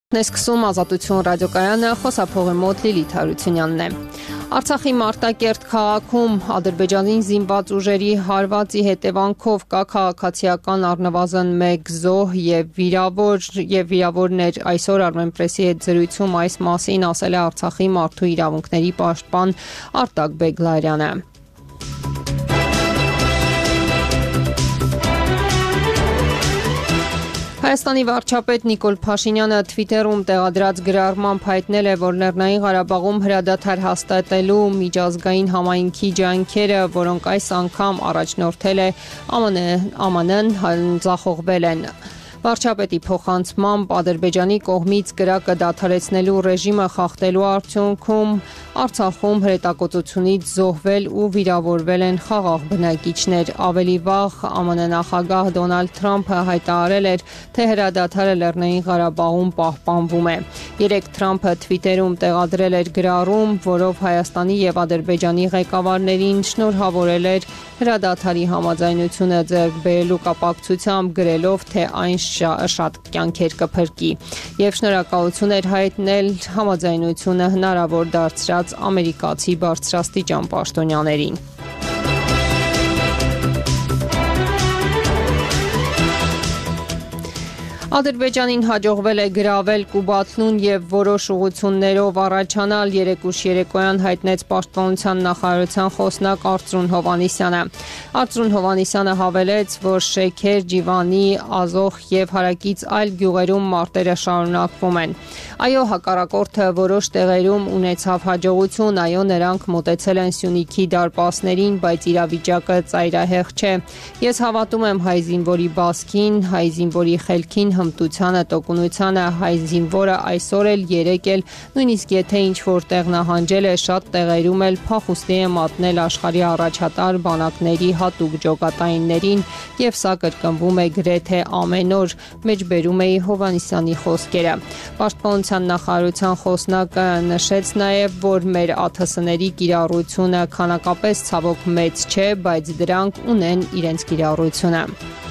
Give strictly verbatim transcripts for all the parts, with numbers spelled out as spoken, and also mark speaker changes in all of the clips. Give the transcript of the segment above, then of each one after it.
Speaker 1: Նեսկսում ազատություն ռադիոկայանը խոսափողի մոտ Լիլիթ Հարությունյանն է։ Արցախի Մարտակերտ քաղաքում Ադրբեջանի զինված ուժերի հարվածի հետևանքով կա քաղաքացիական առնվազն մեկ զոհ եւ վիրավոր եւ վիրավորներ այսօր Armenpress-ի հետ զրույցում այս մասին ասել է Արցախի մարդու իրավունքների պաշտպան Արտակ Բեգլարյանը։ Հայաստանի վարչապետ Նիկոլ Փաշինյանը Twitter-ում տեղադրած գրառմամբ հայտնել է, որ Լեռնային Ղարաբաղում հրադադար հաստատելու միջազգային համայնքի ջանքերը, որոնք այս անգամ առաջնորդել է ԱՄՆ-ն, ձախողվել են։ Վարչապետի փոխանցմամբ Ադրբեջանի կողմից կրակը դադարեցնելու ռեժիմը խախտելու արդյունքում Արցախում հրետակոծությունից զոհվել ու վիրավորվել են խաղաղ բնակիչներ։ Ավելի վաղ ԱՄՆ նախագահ Դոնալդ Թրամփը հայտարարել էր, թե հրադադարը Լեռնային Ղարաբաղում պահպանվում է։ Երեկ Թրամփը Twitter-ում տեղադրել էր գրառում, որով Հայաստանի եւ Ադրբեջանի ղեկավարներին շնորհավորել էր հրադադարի համաձայնությունը ձեռք բերելու կապակցությամբ, գրելով, թե այն շատ կյանքեր կփրկի եւ շնորհակալություն էր հայտնել համաձայնությունը հնարավոր դարձրած ամերիկացի բարձրաստիճան պաշտոնյաներին։ Ադրբեջանին հաջողվել է գրավել Կուբատնուն եւ որոշ ուղղություններով առաջանալ, երեկուշ երեկոյան հայտնեց Պաշտպանության նախարարության խոսնակ Արծրուն Հովհաննիսյանը։ Արծրուն Հովհաննիսյանը հավելեց, որ Շեքեր, Ջիվանի, Ազոխ եւ հարակից այլ գյուղերում մարտերը շարունակվում են։ Այո, հակառակորդը որոշ տեղերում ունեցավ հաջողություն, այո, նրանք մոտեցել են Սյունիքի դարպասներին, բայց իրավիճակը ծայրահեղ չէ։ Ես հավատում եմ հայ զինվորի բասկին, հայ զինվորի խելքին, հմտությանը, տոկունությանը, հայ զինվորը այսօր էլ, երեկ էլ, նույնիսկ եթե ինչ-որ տեղ նահանջել է, շատ տեղերում էլ փախուստի է մատնել աշխարհի առաջատար բանակների հատուկ ջոկատայիններին, եւ սա կրկնվում է գրեթե ամեն օր, մեջբերում էի Հովհաննիսյանի խոսքերը։ Պաշտպանության նախարարության խոսնակը նշեց նաեւ, որ մեր ԱԹՍ-ների կիրառությունը քանակապես ցավոք մեծ չէ, բայց դրանք ունեն իրենց կիրառությունը։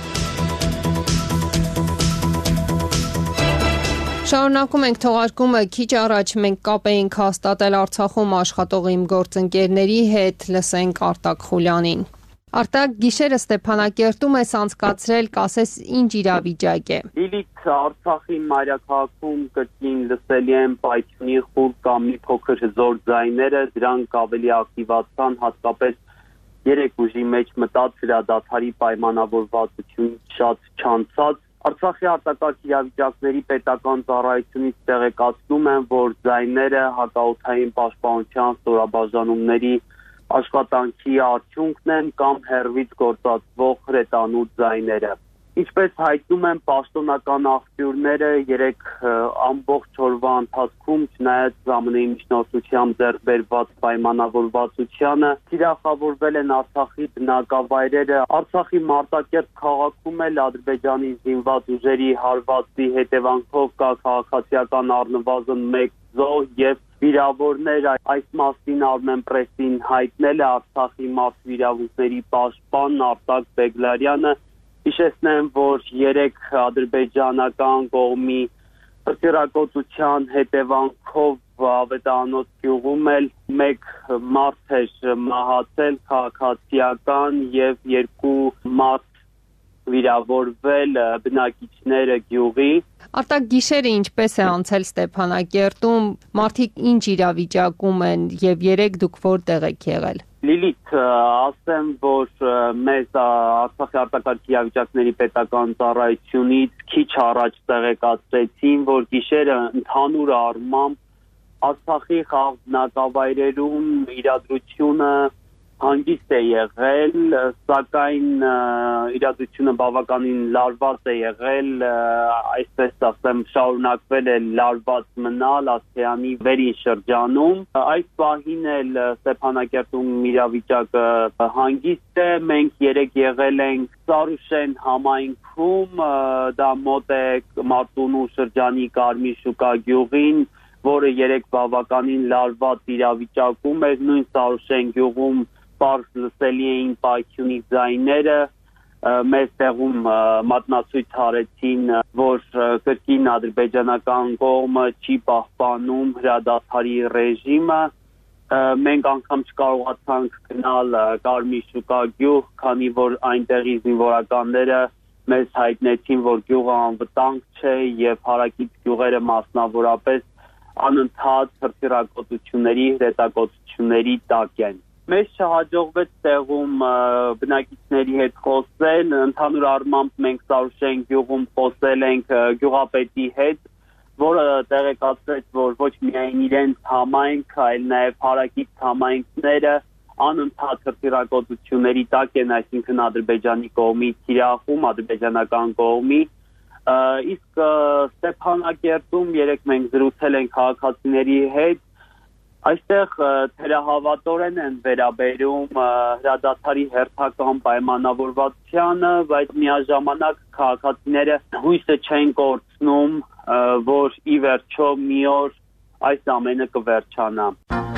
Speaker 1: Շարունակում ենք թողարկումը։ Քիչ առաջ մենք կապ էինք հաստատել Արցախում աշխատող իմ գործընկերների հետ, լսենք Արտակ Խուլյանին։ Արտակ, գիշերը Ստեփանակերտում ես անցկացրել, կասես ինչ իրավիճակ է։
Speaker 2: Լիլիթ, Արցախի մայրաքաղաքում կրկին լսելի են պայթյունի խուլ կամ մի փոքր հզոր ձայները, դրանք ավելի ակտիվացան, հատկապես երեք ուժի մեջ մտած հրադադարի պայմանավորվածություն շատ չանցած։ Արցախի արտակարգ իրավիճակների պետական ծառայությունից տեղեկացնում են, որ ձայները հակաօդային պաշտպանության ստորաբաժանումների աշխատանքի արդյունքն են կամ հեռվից գործածվող հրետանուտ ձայները։ Ինչպես հայտնում են պաշտոնական աղբյուրները, երեք ամբողջ օրվա ընթացքում, չնայած ԱՄՆ-ի միջնորդությամբ ձեռք բերված պայմանավորվածությանը, թիրախավորվել են Արցախի բնակավայրերը։ Արցախի Մարտակերտ քաղաքում էլ Ադրբեջանի զինված ուժերի հարվածի հետևանքով կա քաղաքացիական առնվազն մեկ զոհ եւ վիրավորներ։ Այս մասին Armenpress-ին հայտնել է Արցախի մարդու իրավունքների պաշտպան Արտակ Բեգլարյանը։ Հիշեցնեմ, որ երեք ադրբեջանական կողմի հրետակոծության հետևանքով Ավետարանոց գյուղում էլ մեկ մարդ էր մահացել, քաղաքացիական եւ երկու մարդ վիրավորվել բնակիչները գյուղի։
Speaker 1: Արտակ, գիշերը ինչպես է անցել Ստեփանակերտում, մարդիկ ինչ իրավիճակում են եւ երեք դուք որտեղ եք եղել։
Speaker 2: Լիլիթ, ասեմ, որ մեզ Արցախի արտակարգ իրավիճակների պետական ծառայությունից քիչ առաջ տեղեկացրեցին, որ գիշերը ընդհանուր առմամբ Արցախի խաղաղ բնակավայրերում իրադրությունը հանգիստ է եղել, սակայն իրադրությունը բավականին լարված է եղել, այսպես ասեմ, շարունակվել է լարված մնալ Ասկերանի վերին շրջանում։ Այս պահին էլ Ստեփանակերտում իրավիճակը հանգիստ է, մենք երեք եղել ենք Սարուշեն համայնքում, դա մոտ է Մարտունու շրջանի Կարմիր շուկա գյուղին, որը երեք բավականին լարված իրավիճակում էր, նույն Սարուշեն գյուղում պարզ լսելի էին պայթյունի ձայները, մեծ տեղում մատնացույց արեցին, որ կրկին ադրբեջանական կողմը չի պահպանում հրադադարի ռեժիմը։ Մենք անգամ չկարողացանք գնալ Կարմիր շուկա գյուղ, քանի որ այնտեղի զինվորականները մեզ հայտնեցին, որ գյուղը անվտանգ չէ եւ հարակից գյուղերը մասնավորապես անընդհատ հրթիռակոծությունների, հրետակոծությունների տակ են։ Մեզ չհաջողվեց տեղում բնակիչների հետ խոսել, ընդհանուր առմամբ մենք Սարուշեն գյուղում խոսել ենք գյուղապետի հետ, որը տեղեկացրեց, որ ոչ միայն իրենց համայնք, այլ նաև հարակից համայնքները անընդհատ հրթիռակոծությունների տակ են, այսինքն Ադրբեջանի կողմից թիրախում, ադրբեջանական կողմի, իսկ Ստեփանակերտում երեք մենք զրուցել ենք քաղաքացիների հետ, այստեղ թերահավատորեն են վերաբերում հրադադարի հերթական պայմանավորվածությանը, բայց միաժամանակ քաղաքացիները հույսը չեն կորցնում, որ ի վերջո մի օր այս ամենը կվերջանա։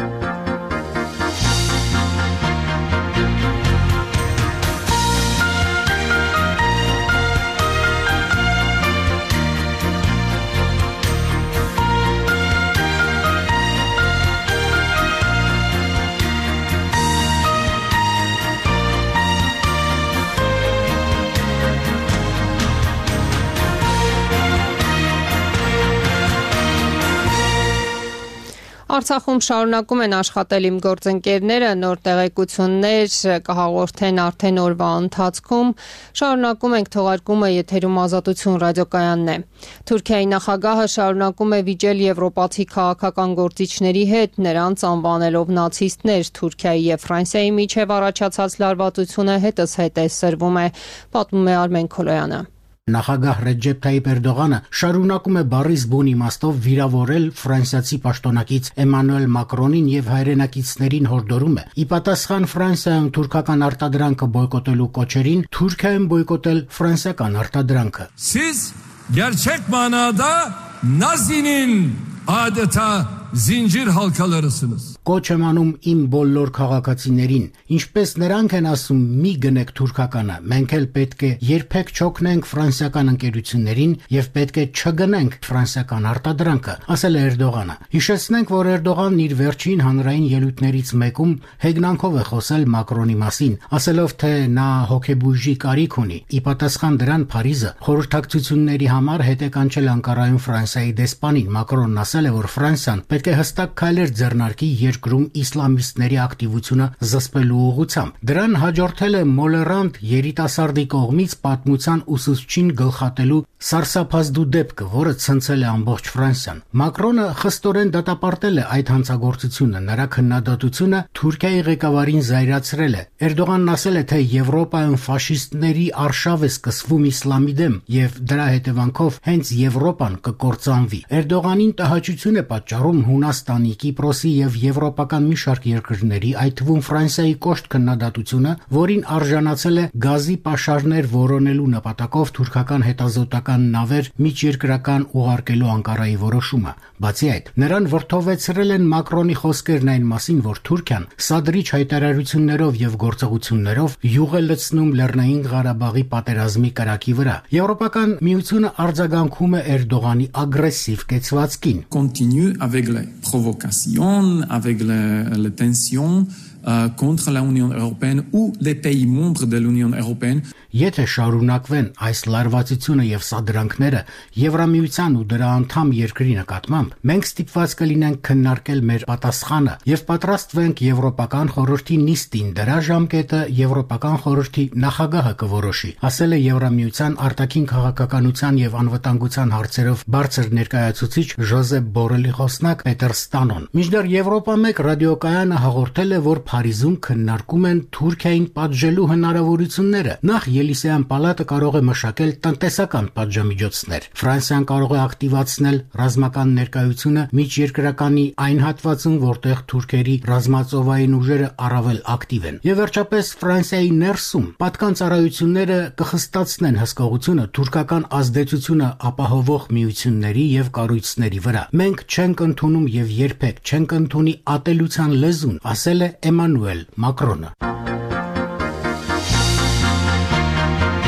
Speaker 1: Արցախում շարունակում են աշխատել իմ գործընկերները, նոր տեղեկություններ կհաղորդեն արդեն օրվա ընթացքում։ Շարունակում ենք թողարկումը եթերում Ազատություն ռադիոկայանն է։ Թուրքիայի նախագահը շարունակում է վիճել եվրոպացի քաղաքական գործիչների հետ, նրանց անվանելով նացիստներ։ Թուրքիայի եւ Ֆրանսիայի միջև առաջացած լարվածությունը հետս հետ է սրվում է, պատմում է Արմեն Քոլոյանը։
Speaker 3: Նախագահ Ռեջեփ Թայիպ Էրդողանը շարունակում է բառից բուն իմաստով վիրավորել ֆրանսիացի պաշտոնակից Էմանուել Մակրոնին եւ հայրենակիցներին հորդորում է ի պատասխան Ֆրանսիայում թուրքական արտադրանքը բոյկոտելու կոչերին Թուրքիայում բոյկոտել ֆրանսիական արտադրանքը։
Speaker 4: Siz gerçek manada Nazi'nin adeta zincir halkalarısınız.
Speaker 3: Կոչ եմ անում իմ բոլոր քաղաքացիներին, ինչպես նրանք են ասում՝ մի գնեք թուրքականը, մենք էլ պետք է երբեք չօգնենք ֆրանսիական ընկերություններին եւ պետք է չգնենք ֆրանսիական արտադրանքը, ասել է Էրդողանը։ Հիշեցնենք, որ Էրդողանն իր վերջին հանրային ելույթներից մեկում հեգնանքով է խոսել Մակրոնի մասին, ասելով, թե նա հոգեբույժի կարիք ունի։ Ի պատասխան դրան Փարիզը խորհրդակցությունների համար հետ է կանչել Անկարայում Ֆրանսիայի դեսպանին։ Մակրոնն ասել է, որ Ֆրանսիան պետք է հստակ քայլեր ձեռնարկի երկրում իսլամիստների ակտիվությունը զսպելու ուղղությամբ։ Դրան հաջորդել է Մոլերանդ երիտասարդի կողմից պատմության ուսուցչին գլխատելու սարսափազդու դեպքը, որը ցնցել է ամբողջ Ֆրանսիան։ Մակրոնը խստորեն դատապարտել է այդ հանցագործությունը, նրա քննադատությունը Թուրքիայի ղեկավարին զայրացրել է։ Էրդողանն ասել է, թե Եվրոպայում ֆաշիստների արշավ է սկսվում իսլամի դեմ եւ դրա հետևանքով հենց Եվրոպան կկործանվի։ Էրդողանին տհաճություն է պատճառում Հունաստանի, Կիպրոսի եւ եվրոպական մի շարք երկրների, այդ թվում Ֆրանսիայի կոշտ քննադատությունը, որին արժանացել է գազի պաշարներ որոնելու նպատակով թուրքական հետազոտական նավեր միջերկրական ուղարկելու Անկարայի որոշումը։ Բացի այդ, նրան վրդովեցրել են Մակրոնի խոսքերն այն մասին, որ Թուրքիան սադրիչ հայտարարություններով եւ գործողություններով յուղ է լցնում Լեռնային Ղարաբաղի պատերազմի կրակի վրա։ Եվրոպական միությունը արձագանքում է Էրդողանի ագրեսիվ կեցվածքին։
Speaker 5: Continue avec les provocations, avec les, les tensions euh, contre l'Union européenne ou les pays membres de l'Union européenne.
Speaker 3: Եթե շարունակվեն այս լարվածությունը եւ սադրանքները Եվրամիության ու դրա անդամ երկրի նկատմամբ, մենք ստիպված կլինենք քննարկել մեր պատասխանը եւ պատրաստվենք Եվրոպական խորհրդի նիստին, դրա ժամկետը Եվրոպական խորհրդի նախագահը կորոշի, ասել է Եվրամիության արտաքին քաղաքականության եւ անվտանգության հարցերով բարձր ներկայացուցիչ Ժոզեփ Բորելի խոսնակ Պետեր Ստանոն։ Մինչդեռ Եվրոպա մեկ ռադիոկայանը հաղորդել է, որ Փարիզում քննարկում են Թուրքիային պատժելու հնարավորությունները։ Նախ Ելիսեյան պալատը կարող է մշակել տնտեսական պատժամիջոցներ։ Ֆրանսիան կարող է ակտիվացնել ռազմական ներկայությունը միջերկրականի այն հատվածում, որտեղ թուրքերի ռազմածովային ուժերը առավել ակտիվ են։ Եվ վերջապես Ֆրանսիայի ներսում պատկան ծառայությունները կխստացնեն հսկողությունը թուրքական ազդեցությունը ապահովող միությունների եւ կառույցների վրա։ Մենք չենք ընդունում եւ երբեք չենք ընդունի ատելության լեզուն, ասել է Էմանուել Մակրոնը։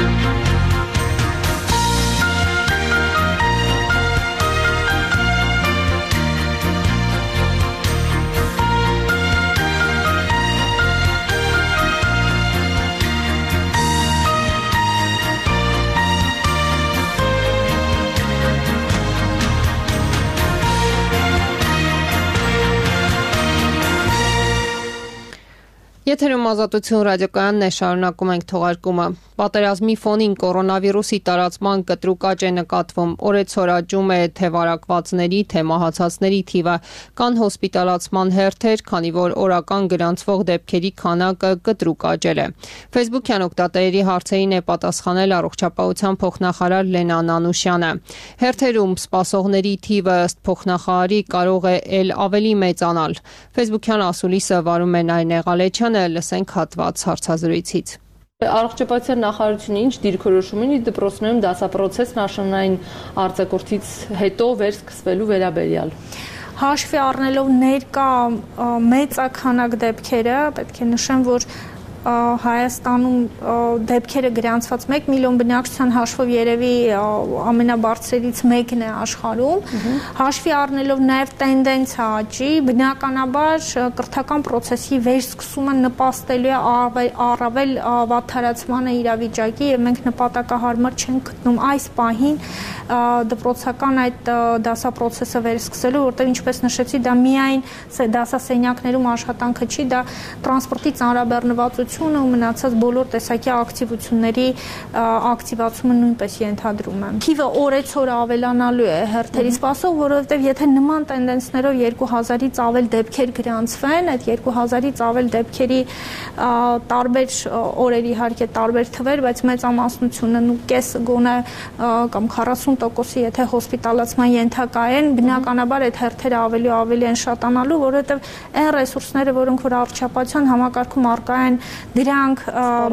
Speaker 1: Եթերում Ազատություն ռադիոկայանն է, շարունակում ենք թողարկումը։ Պատերազմի ֆոնին կորոնավիրուսի տարածման կտրուկ աճ է նկատվում։ Օրեցօր աճում է թե վարակվածների, թե մահացածների թիվը։ Կան հոսպիտալացման հերթեր, քանի որ օրական գրանցվող դեպքերի քանակը կտրուկ աճել է։ Facebook-յան օգտատերերի հարցերին է պատասխանել առողջապահության փոխնախարար Լենա Նանուշյանը։ Հերթերում սպասողների թիվը ըստ փոխնախարարի կարող է ել ավելի մեծանալ։ Facebook-յան ասուլիսը վարում է Նայնե Ղալեչյանը, լսենք հատված հարցազրույցից։
Speaker 6: Առողջապահության նախարարությունը ինչ դիրքորոշում ունի դպրոցներում դասապրոցեսն աշնանային արձակուրդից հետո վերսկսվելու վերաբերյալ։
Speaker 7: Հաշվի առնելով ներկա մեծաքանակ դեպքերը, պետք է նշեմ, որ Հայաստանում դեպքերը գրանցված մեկ միլիոն բնակչության հաշվով երևի ամենաբարձրերից մեկն է աշխարհում, հաշվի առնելով նաև տենդենսիա աճի, բնականաբար կրթական process-ի վերսկսումը նպաստելու է առավել վատթարացմանը իրավիճակի եւ մենք նպատակահարմար չենք գտնում այս պահին դպրոցական այդ դասապրոցեսը վերսկսելու, որտեղ ինչպես նշեցի, դա միայն դասասենյակներում աշխատանքը չի, դա տրանսպորտի ծանրաբեռնվածություն ու մնացած բոլոր տեսակի ակտիվությունների ակտիվացումը նույնպես ենթադրում է։ Թիվը օրեցօր ավելանալու է հերթերի սպասող, որովհետև եթե նման տենդենսներով երկու հազարից ավել դեպքեր գրանցվեն, այդ երկու հազարից ավել դեպքերի տարբեր օրեր իհարկե տարբեր թվեր, բայց մեծամասնությունը ու կես գոնե կամ քառասուն տոկոսի եթե հոսպիտալացման ենթակա են, բնականաբար այդ հերթերը ավելի ու ավելի են շատանալու, որովհետև այն ռեսուրսները, որոնք որ առողջապահության համակարգում առկա են, դրանք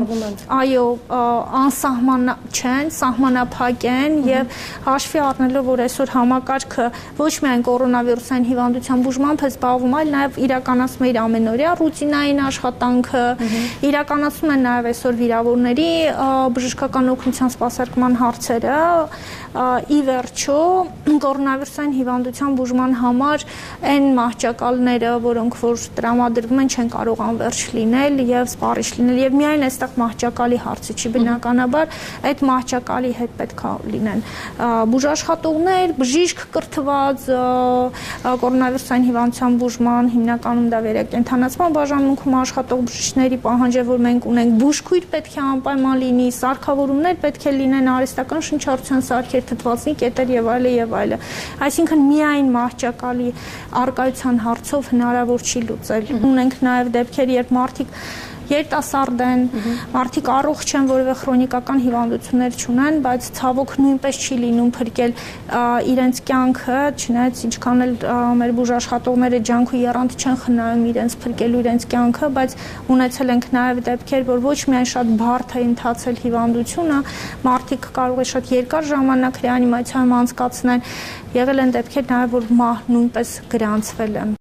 Speaker 7: այո անսահման չեն, սահմանափակ են եւ հաշվի առնելով, որ այսօր համակարգը ոչ միայն կորոնավիրուսային հիվանդության բուժմամբ է զբաղվում, այլ նաեւ իրականացնում է իր ամենօրյա ռուտինային աշխատանքը, իրականացնում է նաեւ այսօր վիրավորների բժշկական օգնության սպասարկման հարցերը, ի վերջո կորոնավիրուսային հիվանդության բուժման համար այն մահճակալները, որոնք որ տրամադրվում են, չեն կարող անվերջ լինել եւ սպառիչ լինել եւ միայն այստեղ մահճակալի հարցը չի, բնականաբար այդ մահճակալի հետ պետք է լինեն բուժաշխատողներ, բժիշկ կրթված կորոնավիրուսային հիվանդության բուժման հիմնականում դա վերակենդանացման բաժանմունքում աշխատող բժիշկների պահանջ է, որ մենք ունենք բուժքույր պետք է անպայման լինի, սարքավորումներ պետք է լինեն, արհեստական շնչառության սարքեր, թթվածնի կետեր եւ այլը եւ այլը։ Այսինքն միայն մահճակալի արկայության հարցով հնարավոր չի լուծել։ Ունենք նաեւ դեպքեր, երբ մարդիկ երիտասարդ են, մարդիկ առողջ են, որևէ քրոնիկական հիվանդություններ չունեն, բայց ցավոք նույնպես չի լինում փրկել իրենց կյանքը, չնայած ինչքան էլ մեր բուժաշխատողները ջանք ու եռանդ չեն խնայում իրենց փրկելու իրենց կյանքը, բայց ունեցել ենք նաև դեպքեր, որ ոչ միայն շատ բարդ է ընթացել հիվանդությունը, մարդիկ կարող է շատ երկար ժամանակ ռեանիմացիայում անցկացնեն, եղել են դեպքեր նաև, որ մահ նույնպես գրանցվել է։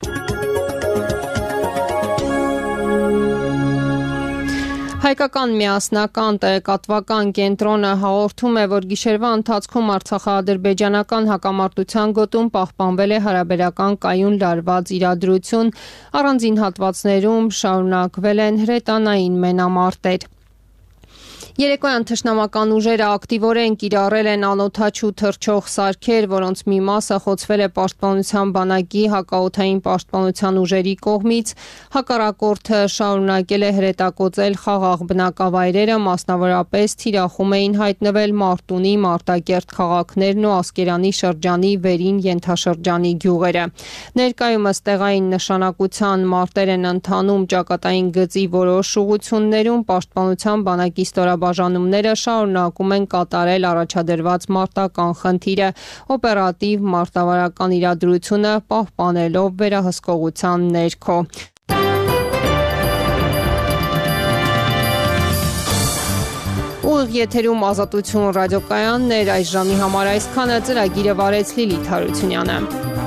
Speaker 1: Հայկական միասնական տեղեկատվական կենտրոնը հաղորդում է, որ գիշերվա ընթացքում արցախա-ադրբեջանական հակամարտության գոտում պահպանվել է հարաբերական կայուն լարված իրադրություն, առանձին հատվածներում շարունակվել են հրետանային մենամարտեր։ Երեկոյան թշնամական ուժերը ակտիվորեն կիրառել են անօդաչու թռչող սարքեր, որոնց մի մասը խոցվել է պաշտպանության բանակի հակաօդային պաշտպանության ուժերի կողմից, հակառակորդը շարունակել է հրետակոծել խաղաղ բնակավայրերը, մասնավորապես թիրախում էին հայտնվել Մարտունի, Մարտակերտ քաղաքներն ու Ասկերանի շրջանի վերին ենթաշրջանի գյուղերը։ Ներկայումս տեղային նշանակության մարտեր են ընթանում ճակատային գծի որոշ ուղղություններում, պաշտպանության բանակի ստորաբաժանումները բաժանումները շարունակում են կատարել առաջադրված մարտական խնդիրը, օպերատիվ մարտավարական իրադրությունը պահպանելով վերահսկողության ներքո։ Ուղիղ եթերում Ազատություն ռադիոկայանն էր, այս ժամի համար այսքանը, ծրագիրը վարեց Լիլիթ Հարությունյանը։